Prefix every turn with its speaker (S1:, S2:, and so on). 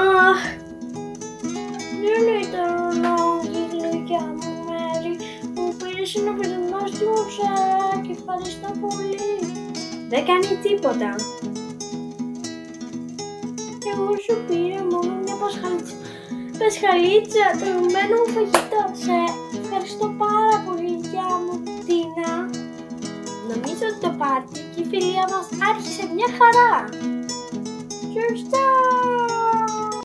S1: Αχ, δεν ήταν η γλυκιά μου μέρη. Μου πήρες ένα πεντανόστιμο ψαράκι. Ευχαριστώ πολύ. Δεν κάνει τίποτα. Εγώ σου πήρα μόνο μια πασχαλίτσα, το αγαπημένο μου φαγητό. Σε ευχαριστώ πάρα πολύ, γεια μου, Τίνα. Νομίζω ότι το πάρτι και η φιλία μας άρχισε μια χαρά. Σωστά!